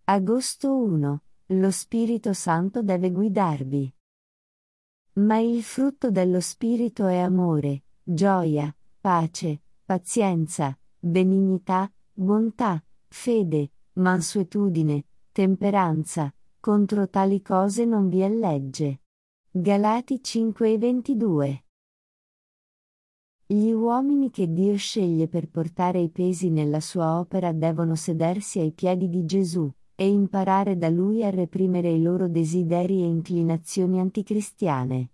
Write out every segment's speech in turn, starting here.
Agosto 1. Lo Spirito Santo deve guidarvi. Ma il frutto dello Spirito è amore, gioia, pace, pazienza, benignità, bontà, fede, mansuetudine, temperanza. Contro tali cose non vi è legge. Galati 5:22. Gli uomini che Dio sceglie per portare i pesi nella sua opera devono sedersi ai piedi di Gesù, e imparare da Lui a reprimere i loro desideri e inclinazioni anticristiane.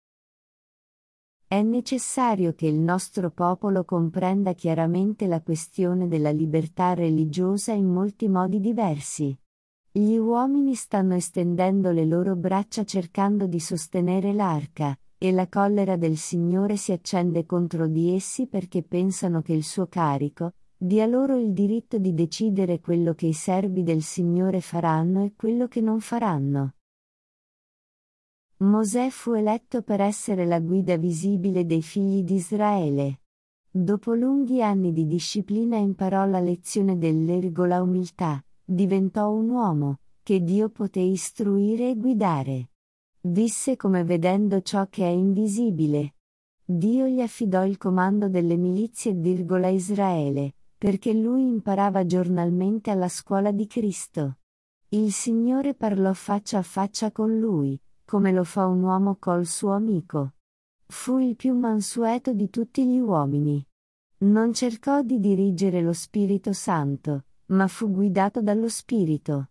È necessario che il nostro popolo comprenda chiaramente la questione della libertà religiosa in molti modi diversi. Gli uomini stanno estendendo le loro braccia cercando di sostenere l'arca, e la collera del Signore si accende contro di essi perché pensano che il suo carico dia loro il diritto di decidere quello che i servi del Signore faranno e quello che non faranno. Mosè fu eletto per essere la guida visibile dei figli di Israele. Dopo lunghi anni di disciplina imparò la lezione dell'ergola umiltà, diventò un uomo che Dio poté istruire e guidare. Visse come vedendo ciò che è invisibile. Dio gli affidò il comando delle milizie Israele, perché lui imparava giornalmente alla scuola di Cristo. Il Signore parlò faccia a faccia con lui, come lo fa un uomo col suo amico. Fu il più mansueto di tutti gli uomini. Non cercò di dirigere lo Spirito Santo, ma fu guidato dallo Spirito.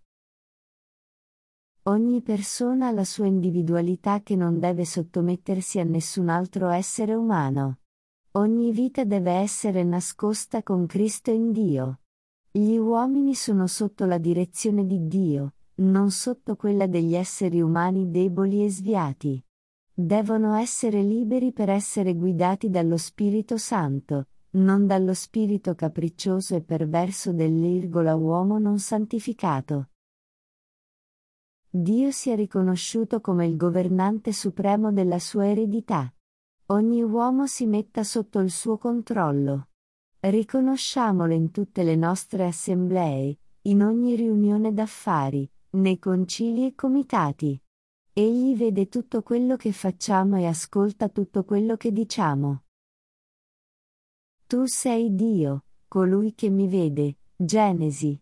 Ogni persona ha la sua individualità che non deve sottomettersi a nessun altro essere umano. Ogni vita deve essere nascosta con Cristo in Dio. Gli uomini sono sotto la direzione di Dio, non sotto quella degli esseri umani deboli e sviati. Devono essere liberi per essere guidati dallo Spirito Santo, non dallo spirito capriccioso e perverso dell'uomo non santificato. Dio sia riconosciuto come il governante supremo della sua eredità. Ogni uomo si metta sotto il suo controllo. Riconosciamolo in tutte le nostre assemblee, in ogni riunione d'affari, nei concili e comitati. Egli vede tutto quello che facciamo e ascolta tutto quello che diciamo. Tu sei Dio, colui che mi vede. Genesi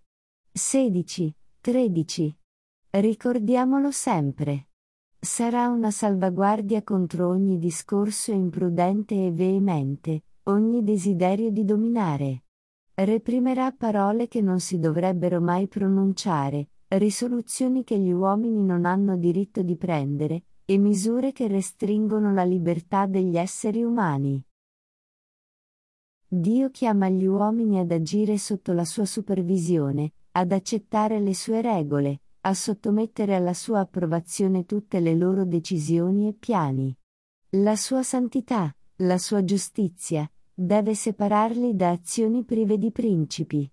16:13. Ricordiamolo sempre. Sarà una salvaguardia contro ogni discorso imprudente e veemente, ogni desiderio di dominare. Reprimerà parole che non si dovrebbero mai pronunciare, risoluzioni che gli uomini non hanno diritto di prendere, e misure che restringono la libertà degli esseri umani. Dio chiama gli uomini ad agire sotto la sua supervisione, ad accettare le sue regole, a sottomettere alla sua approvazione tutte le loro decisioni e piani. La sua santità, la sua giustizia, deve separarli da azioni prive di principi.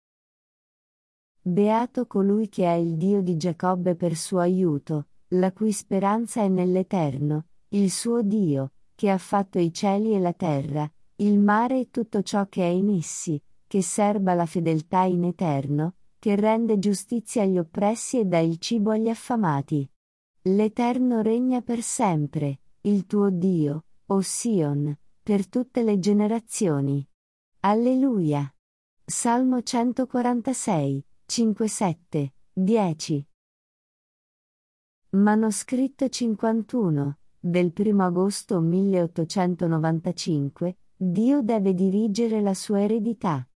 Beato colui che ha il Dio di Giacobbe per suo aiuto, la cui speranza è nell'Eterno, il suo Dio, che ha fatto i cieli e la terra, il mare e tutto ciò che è in essi, che serba la fedeltà in eterno, che rende giustizia agli oppressi e dà il cibo agli affamati. L'Eterno regna per sempre, il tuo Dio, o Sion, per tutte le generazioni. Alleluia. Salmo 146, 5-7, 10. Manoscritto 51, del 1 agosto 1895, Dio deve dirigere la sua eredità.